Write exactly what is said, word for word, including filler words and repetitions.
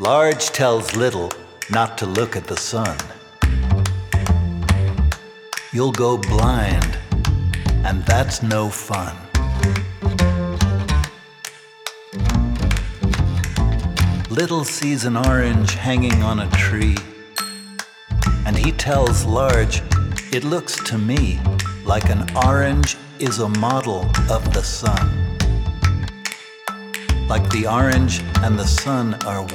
Large tells little not to look at the sun. You'll go blind, and that's no fun. Little sees an orange hanging on a tree, and he tells Large, "It looks to me like an orange is a model of the sun." Like the orange and the sun are